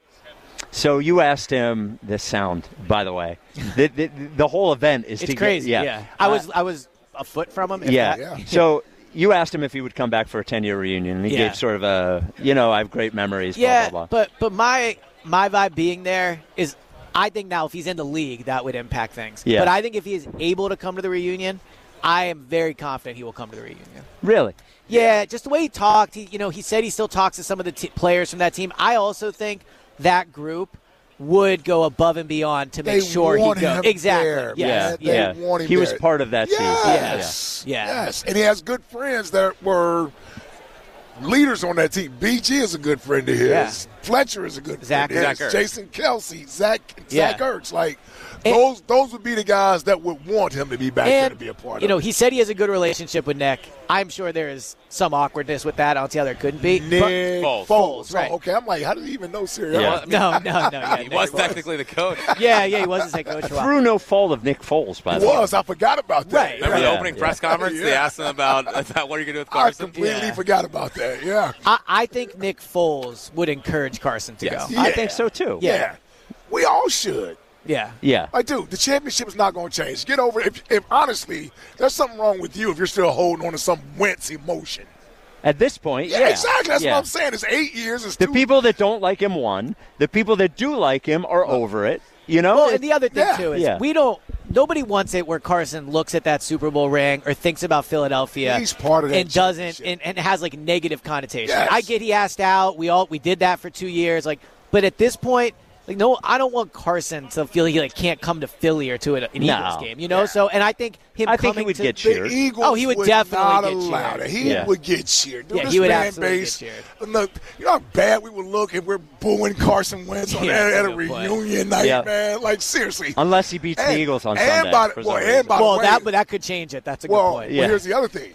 So you asked him this sound, by the way. The whole event is crazy. Yeah. I was a foot from him. Yeah. So you asked him if he would come back for a 10-year reunion, and he gave sort of a, I have great memories, blah, blah, blah. But my vibe being there is, I think now if he's in the league, that would impact things. Yeah. But I think if he is able to come to the reunion, I am very confident he will come to the reunion. Really? Yeah, just the way he talked. He said he still talks to some of the players from that team. I also think that group would go above and beyond to make sure he goes. Exactly. There, yes. They want him he was there. part of that team. Yes. Yes. And he has good friends that were leaders on that team. BG is a good friend of his. Yeah. Fletcher is a good friend of his. Jason Kelsey, Zach Ertz. Those would be the guys that would want him to be back there to be a part of it. He said he has a good relationship with Nick. I'm sure there is some awkwardness with that. I don't see how there couldn't be. Nick Foles. Right. Okay, I'm like, how did he even know Sirianni? Yeah. No. He was technically the coach. Yeah, he was the head coach. Through no fault of Nick Foles, by the way. I forgot about that. Right. Remember the opening press conference? They asked him about what are you going to do with Carson? I completely forgot about that, yeah. I think Nick Foles would encourage Carson to go. Yeah. I think so, too. Yeah. We all should. Yeah. Dude, the championship is not going to change. Get over it. If honestly, there's something wrong with you if you're still holding on to some Wentz emotion. At this point, yeah. Exactly. That's what I'm saying. It's 8 years. It's the people that don't like him won. The people that do like him are over it. Well, and the other thing, too, is nobody wants it where Carson looks at that Super Bowl ring or thinks about Philadelphia. He's part of that and doesn't and has negative connotation. Yes. I get he asked out. We did that for 2 years. But at this point, Like, no, I don't want Carson to feel he can't come to Philly or to an Eagles game, you know. Yeah. So, and I think he would get cheered. The Eagles he would definitely get cheered. It. He would get cheered. Yeah, he would absolutely get cheered. Look, you know how bad we would look if we're booing Carson Wentz at a reunion night, man. Like, seriously. Unless he beats the Eagles on Sunday. But that could change it. That's a good point. Well, here's the other thing.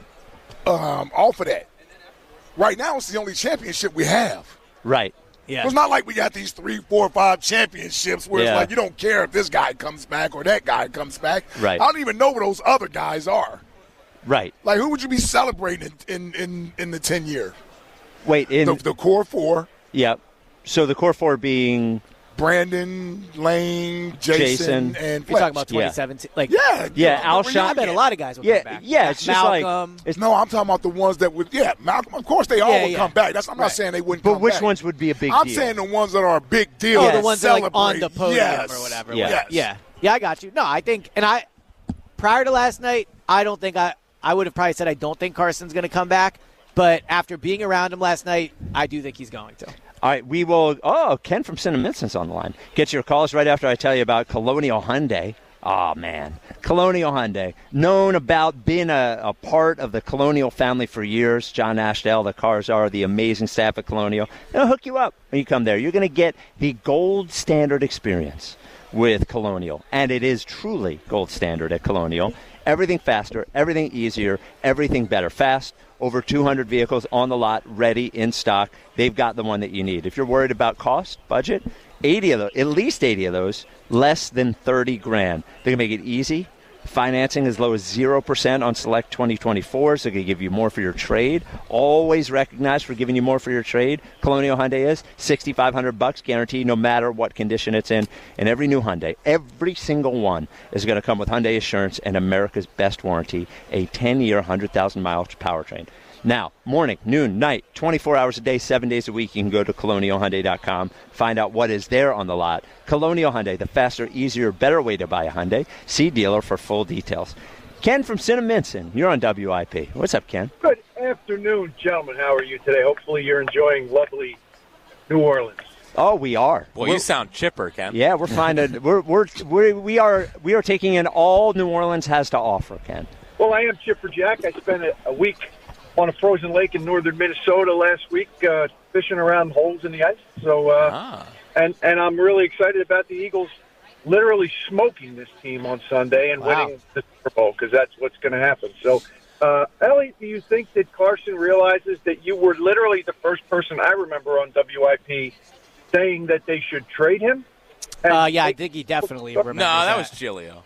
Off of that, right now it's the only championship we have. Right. Yeah. It's not like we got these 3, 4, 5 championships where it's like you don't care if this guy comes back or that guy comes back. Right. I don't even know where those other guys are. Right. Like, who would you be celebrating in the 10-year? Wait, the core 4. Yep. So the core 4 being Brandon, Lane, Jason, and Fletch. You're talking about 2017? Alshon. I bet a lot of guys will come back. Yeah, it's Malcolm. Just no, I'm talking about the ones that would. Yeah, Malcolm. Of course, they all would come back. I'm not saying they wouldn't. But come which back. ones would be a big deal? I'm deal? saying the ones that are a big deal. Oh, the ones that are on the podium or whatever. Yeah, I got you. No, I think, and prior to last night, I don't think I would have probably said I don't think Carson's going to come back. But after being around him last night, I do think he's going to. All right, we will. Oh, Ken from Cinnaminstons on the line. Get your calls right after I tell you about Colonial Hyundai. Oh, man. Colonial Hyundai. Known about being a part of the Colonial family for years. John Ashdale, the cars are the amazing staff at Colonial. They'll hook you up when you come there. You're going to get the gold standard experience with Colonial. And it is truly gold standard at Colonial. Everything faster, everything easier, everything better. Fast. Over 200 vehicles on the lot, ready, in stock. They've got the one that you need. If you're worried about cost, budget, 80 of those, at least 80 of those, less than $30,000. They're going to make it easy. Financing as low as 0% on select 2024s. They're going to give you more for your trade. Always recognized for giving you more for your trade. Colonial Hyundai is $6,500 guaranteed no matter what condition it's in. And every new Hyundai, every single one, is going to come with Hyundai Assurance and America's best warranty, a 10-year, 100,000-mile powertrain. Now, morning, noon, night, 24 hours a day, 7 days a week, you can go to ColonialHyundai.com, find out what is there on the lot. Colonial Hyundai, the faster, easier, better way to buy a Hyundai. See dealer for full details. Ken from Cinnaminson, you're on WIP. What's up, Ken? Good afternoon, gentlemen. How are you today? Hopefully you're enjoying lovely New Orleans. Oh, we are. Well, you sound chipper, Ken. Yeah, we're finding we are taking in all New Orleans has to offer, Ken. Well, I am Chipper Jack. I spent a week on a frozen lake in northern Minnesota last week, fishing around holes in the ice. So, and I'm really excited about the Eagles literally smoking this team on Sunday and winning the Super Bowl, because that's what's going to happen. So, Ellie, do you think that Carson realizes that you were literally the first person I remember on WIP saying that they should trade him? I think he definitely remembers that was Giglio.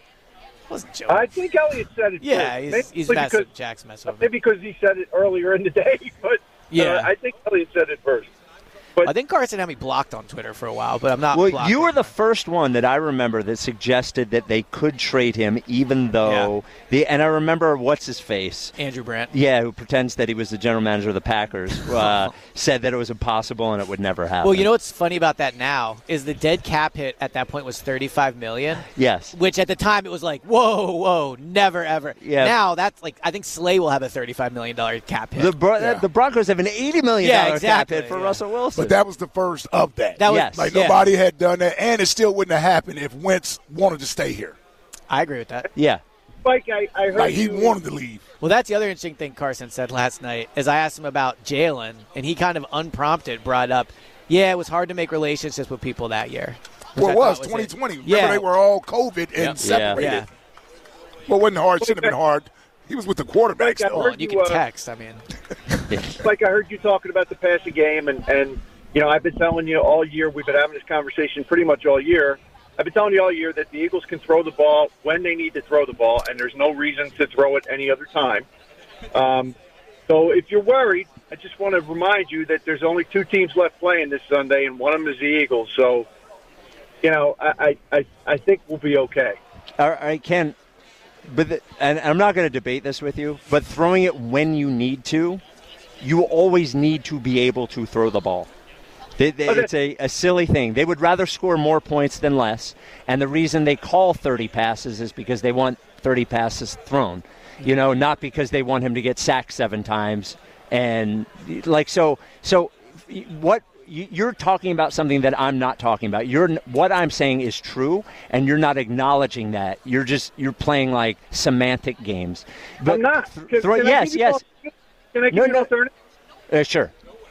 I think Elliott said it. Yeah, he's messing. Jack's messing with him. Maybe because he said it earlier in the day, but I think Elliott said it first. But I think Carson had me blocked on Twitter for a while, but I'm not. Well, you were the first one that I remember that suggested that they could trade him, even though and I remember what's his face, Andrew Brandt. Yeah, who pretends that he was the general manager of the Packers, said that it was impossible and it would never happen. Well, you know what's funny about that now is the dead cap hit at that point was $35 million. Yes, which at the time it was like, whoa, never ever. Yeah. Now that's like I think Slay will have a $35 million cap hit. The Broncos have an $80 million cap hit for Russell Wilson. But that was the first of that. Nobody had done that, and it still wouldn't have happened if Wentz wanted to stay here. I agree with that. Yeah. Mike, I heard he wanted to leave. Well, that's the other interesting thing Carson said last night is I asked him about Jalen, and he kind of unprompted brought up, it was hard to make relationships with people that year. Well, it was 2020. Remember, they were all COVID and separated. Yeah. Well, it wasn't hard. Shouldn't have been hard. He was with the quarterback still. You can text, I mean. Like I heard you talking about the passing game, and I've been telling you all year, we've been having this conversation pretty much all year. I've been telling you all year that the Eagles can throw the ball when they need to throw the ball, and there's no reason to throw it any other time. So if you're worried, I just want to remind you that there's only 2 teams left playing this Sunday, and one of them is the Eagles. So, I think we'll be okay. All right, Ken, and I'm not going to debate this with you, but throwing it when you need to, you always need to be able to throw the ball. It's a silly thing. They would rather score more points than less, and the reason they call 30 passes is because they want 30 passes thrown, not because they want him to get sacked 7 times. And so what you're talking about something that I'm not talking about. What I'm saying is true, and you're not acknowledging that. You're playing like semantic games. But I'm not. Yes. Can I give you an alternative? Sure.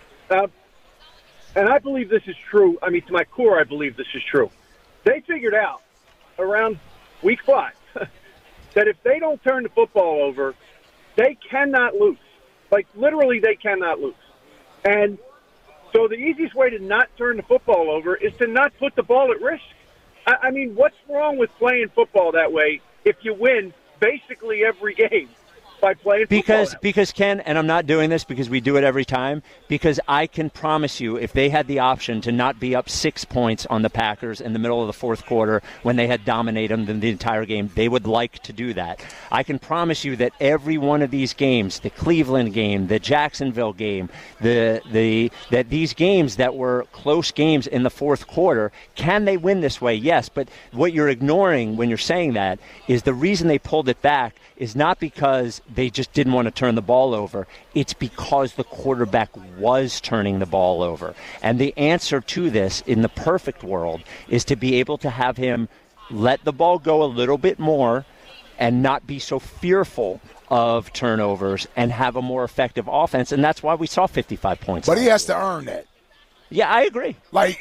And I believe this is true. I mean, to my core, I believe this is true. They figured out around week 5 that if they don't turn the football over, they cannot lose. Like, literally, they cannot lose. And so the easiest way to not turn the football over is to not put the ball at risk. I mean, what's wrong with playing football that way if you win basically every game by playing football? Because Ken, and I'm not doing this because we do it every time, because I can promise you if they had the option to not be up 6 points on the Packers in the middle of the fourth quarter when they had dominated them the entire game, they would like to do that. I can promise you that every one of these games, the Cleveland game, the Jacksonville game, that these games that were close games in the fourth quarter, can they win this way? Yes, but what you're ignoring when you're saying that is the reason they pulled it back is not because they just didn't want to turn the ball over. It's because the quarterback was turning the ball over. And the answer to this, in the perfect world, is to be able to have him let the ball go a little bit more and not be so fearful of turnovers and have a more effective offense. And that's why we saw 55 points. But he has to earn that. Yeah, I agree.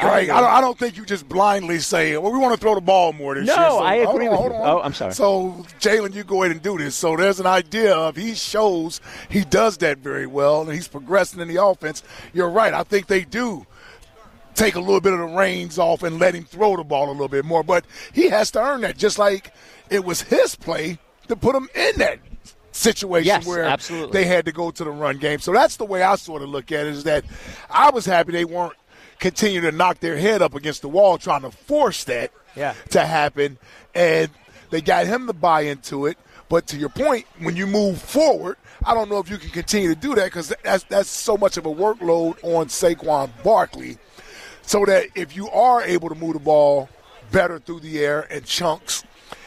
I don't think you just blindly say, well, we want to throw the ball more this year. No, So, I agree with you. Hold on. Oh, I'm sorry. So, Jalen, you go ahead and do this. So there's an idea of he shows he does that very well, and he's progressing in the offense. You're right. I think they do take a little bit of the reins off and let him throw the ball a little bit more. But he has to earn that, just like it was his play to put him in that situation where absolutely. They had to go to the run game. So that's the way I sort of look at it, is that I was happy they weren't continue to knock their head up against the wall trying to force that to happen, and they got him to buy into it. But to your point, when you move forward, I don't know if you can continue to do that because that's so much of a workload on Saquon Barkley, so that if you are able to move the ball better through the air in chunks,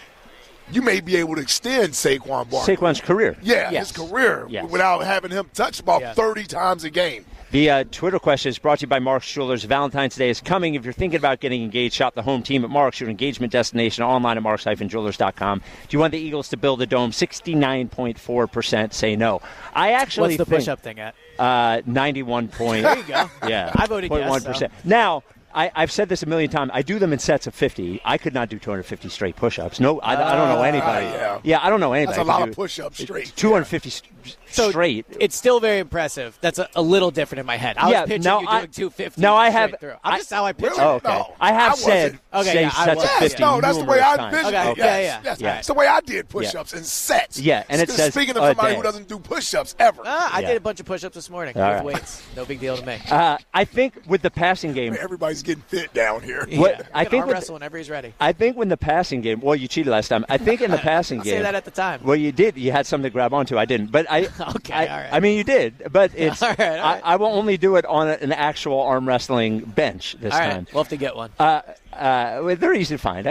you may be able to extend Saquon Barkley. Saquon's career. Yeah, his career, without having him touch about 30 times a game. The Twitter question is brought to you by Mark's Jewelers. Valentine's Day is coming. If you're thinking about getting engaged, shop the home team at Mark's, your engagement destination, online at marks-jewelers.com. Do you want the Eagles to build a dome? 69.4% say no. I actually What's the push-up thing at? 91 point. There you go. Yeah. I voted yes. 1%. So. Now, I've said this a million times. I do them in sets of 50. I could not do 250 straight push-ups. No, I don't know anybody. I don't know anybody. That's a lot of push-ups straight. 250 straight. It's still very impressive. That's a little different in my head. I was picturing you doing 250. No, I have. Through. I'm just how I picture really? it. Okay. No, I have said sets of 50. No, that's the way I envisioned it. Yeah. That's the way I did push-ups in sets. Yeah, and it says speaking of somebody who doesn't do push-ups ever. I did a bunch of push-ups this morning with weights. No big deal to me. I think with the passing game, everybody's getting fit down here. I think wrestle whenever he's ready. I think when the passing game, well, you cheated last time. I think in the passing game, say that at the time. Well, you did. You had something to grab onto. I didn't, but I. Okay, all right. I mean, you did, but it's. All right. I will only do it on an actual arm wrestling bench this time. We'll have to get one. They're easy to find.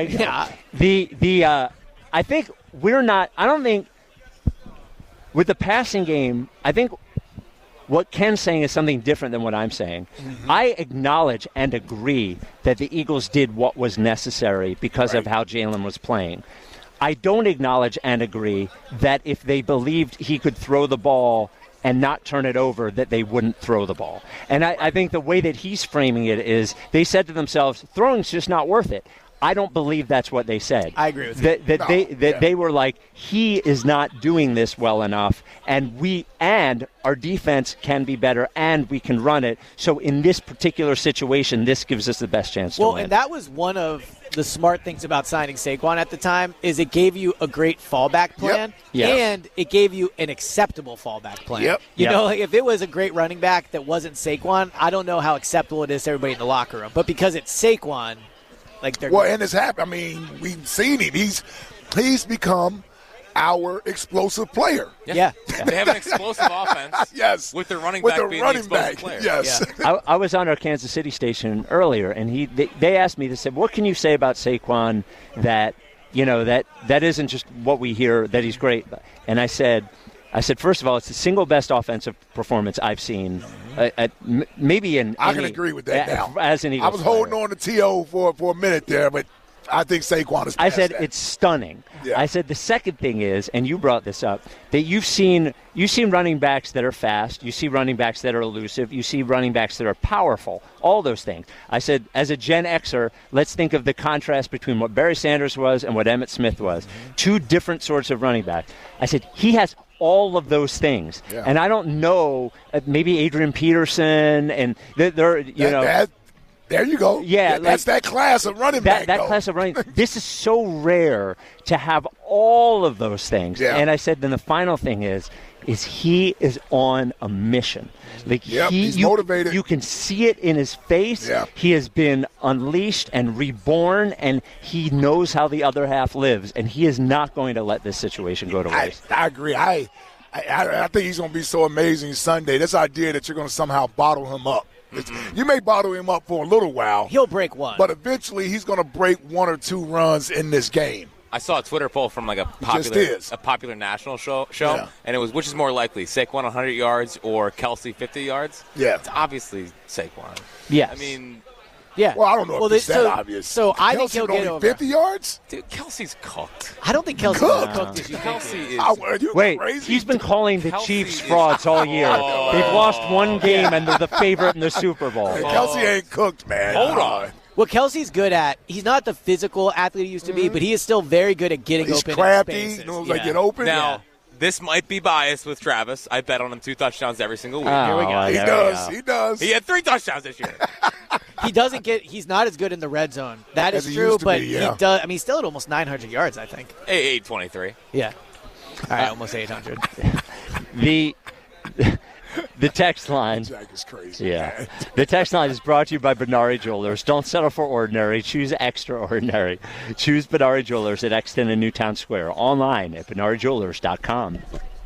I think we're not. I don't think with the passing game. I think what Ken's saying is something different than what I'm saying. Mm-hmm. I acknowledge and agree that the Eagles did what was necessary because of how Jalen was playing. I don't acknowledge and agree that if they believed he could throw the ball and not turn it over, that they wouldn't throw the ball. And I think the way that he's framing it is they said to themselves, throwing's just not worth it. I don't believe that's what they said. I agree with you. They were like, he is not doing this well enough, and our defense can be better, and we can run it. So in this particular situation, this gives us the best chance to win. Well, and that was one of the smart things about signing Saquon at the time, is it gave you a great fallback plan, and it gave you an acceptable fallback plan. You know, like if it was a great running back that wasn't Saquon, I don't know how acceptable it is to everybody in the locker room. But because it's Saquon, and it's happened. I mean, we've seen him. He's become our explosive player. Yeah. They have an explosive offense. Yes. With their running back being the explosive player. Yes. Yeah. I was on our Kansas City station earlier, and they asked me, they said, what can you say about Saquon that isn't just what we hear, that he's great? And I said, I said, first of all, it's the single best offensive performance I've seen, maybe in. I can agree with that now. As an Eagles I was holding on to T.O. for a minute there, but I think Saquon is. I said it's stunning. Yeah. I said the second thing is, and you brought this up, that you've seen running backs that are fast, you see running backs that are elusive, you see running backs that are powerful, all those things. I said, as a Gen Xer, let's think of the contrast between what Barry Sanders was and what Emmitt Smith was. Two different sorts of running backs. I said, he has all of those things. Yeah. And I don't know, maybe Adrian Peterson and there you go. Yeah, that's that class of running back. That class of running. This is so rare to have all of those things. Yeah. And I said, then the final thing is he is on a mission. Like he's motivated. You can see it in his face. Yeah. He has been unleashed and reborn, and he knows how the other half lives, and he is not going to let this situation go to waste. I agree. I think he's going to be so amazing Sunday. This idea that you're going to somehow bottle him up. You may bottle him up for a little while. He'll break one. But eventually he's going to break one or two runs in this game. I saw a Twitter poll from like a popular national show and it was, which is more likely, Saquon 100 yards or Kelce 50 yards? Yeah. It's obviously Saquon. Yeah. I mean, yeah. Well, I don't know if it's that obvious. So I think he'll get over 50 yards? Dude, Kelsey's cooked. I don't think Kelsey's as cooked as you think. Wait, he's been calling the Chiefs frauds all year. They've lost one game and they're the favorite in the Super Bowl. Hey, Kelce ain't cooked, man. Hold on. What Kelsey's good at, he's not the physical athlete he used to be, but he is still very good at getting open. He's crafty, knows how to get open. Now, this might be biased with Travis. I bet on him 2 touchdowns every single week. Here we go. He does. He had 3 touchdowns this year. He's not as good in the red zone. That is true, but he does. I mean, he's still at almost 900 yards, I think. 823. Yeah. All right, almost 800. The text line. Jack is crazy. Yeah. The text line is brought to you by Benari Jewelers. Don't settle for ordinary. Choose extraordinary. Choose Benari Jewelers at Exton and Newtown Square. Online at BenariJewelers.com.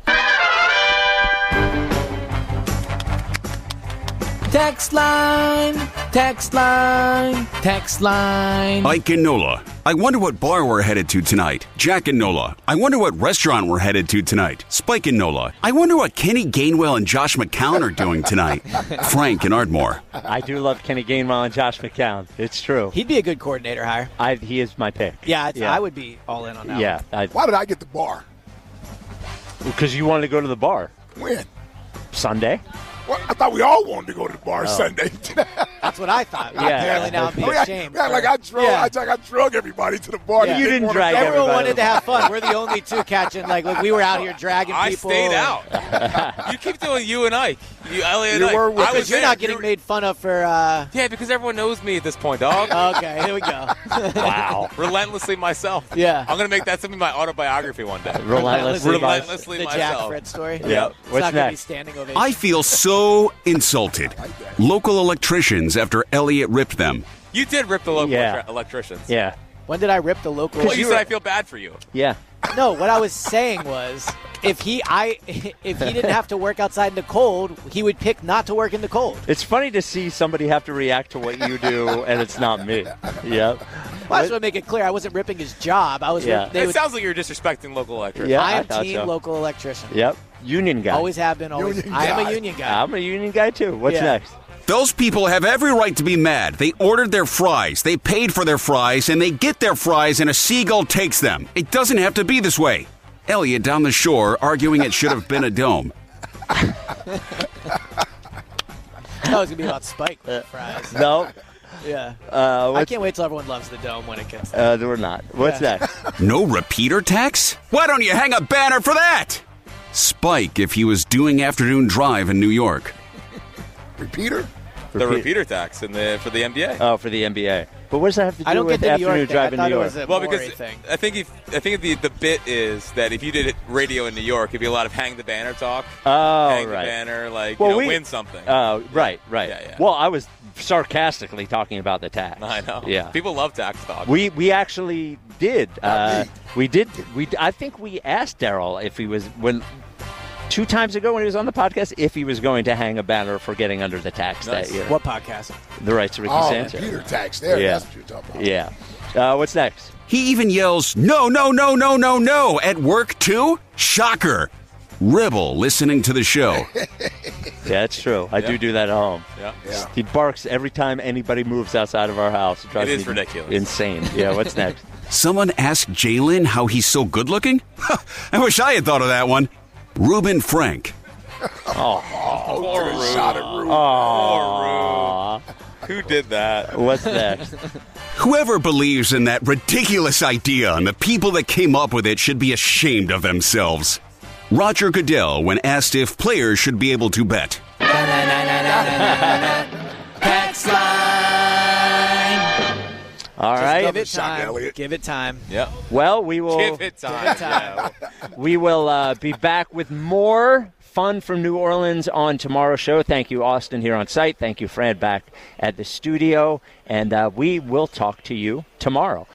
Text line, text line, text line. Ike and Nola. I wonder what bar we're headed to tonight. Jack and Nola. I wonder what restaurant we're headed to tonight. Spike and Nola. I wonder what Kenny Gainwell and Josh McCown are doing tonight. Frank and Ardmore. I do love Kenny Gainwell and Josh McCown. It's true. He'd be a good coordinator hire. He is my pick. Yeah, I would be all in on that. Yeah. Why did I get the bar? Because you wanted to go to the bar. When? Sunday. Well, I thought we all wanted to go to the bar Sunday. That's what I thought. Yeah. Apparently now I'm being ashamed. I drug everybody to the bar. Yeah. You didn't drag everybody. Everyone wanted to have fun. We're the only two catching. Like we were out here dragging people. I stayed out. You keep doing you and Ike. Elliot and Ike. Because you're not getting made fun of for... Yeah, because everyone knows me at this point, dog. Okay, here we go. Wow. Relentlessly myself. Yeah. I'm going to make that something my autobiography one day. Relentlessly myself. The Jack Fred story. Yeah. It's What's not going to be next? standing ovation. I feel so insulted. Local electricians after Elliot ripped them. You did rip the local electricians. Yeah. When did I rip the local? Well, you said I feel bad for you. Yeah. No, what I was saying was if he didn't have to work outside in the cold, he would pick not to work in the cold. It's funny to see somebody have to react to what you do, and it's not me. Yep. Well, I just want to make it clear, I wasn't ripping his job. I was. Yeah. It sounds like you're disrespecting local electricians. Yeah, I am team local electrician. Yep. Union guy. Always have been. Always. I am a union guy. I'm a union guy too. What's next? Those people have every right to be mad. They ordered their fries, they paid for their fries, and they get their fries and a seagull takes them. It doesn't have to be this way. Elliot down the shore arguing it should have been a dome. That was going to be about Spike with fries. No. Yeah. I can't wait till everyone loves the dome when it gets there. We're not. What's next? No repeater tax? Why don't you hang a banner for that? Spike if he was doing afternoon drive in New York. Repeater? The repeater tax for the NBA. Oh, for the NBA. But what does that have to do with afternoon drive in New York? Well, because I think the bit is that if you did radio in New York, it'd be a lot of hang the banner talk. Oh, hang right. the banner, win something. Oh, right. Yeah. Well, I was sarcastically talking about the tax. I know. Yeah. People love tax talk. We actually did. We did. I think we asked Daryl if he was 2 times ago when he was on the podcast if he was going to hang a banner for getting under the tax that year. What podcast? The Rights to Ricky Sanchez. Repeater tax there. Yeah. That's what you're talking about. Yeah. What's next? He even yells, no, no, no, no, no, no, at work too? Shocker. Ribble listening to the show. Yeah, that's true. I do that at home. Yeah. He barks every time anybody moves outside of our house. It is ridiculous. Insane. Yeah, what's next? Someone asked Jalen how he's so good looking? I wish I had thought of that one. Reuben Frank. Poor Rube. Poor Rube. Who did that? What's next? Whoever believes in that ridiculous idea and the people that came up with it should be ashamed of themselves. Roger Goodell when asked if players should be able to bet. All right. Give it time. Give it time. Yep. Well, we will. Give it time. We will be back with more fun from New Orleans on tomorrow's show. Thank you, Austin, here on site. Thank you, Fran, back at the studio. And we will talk to you tomorrow.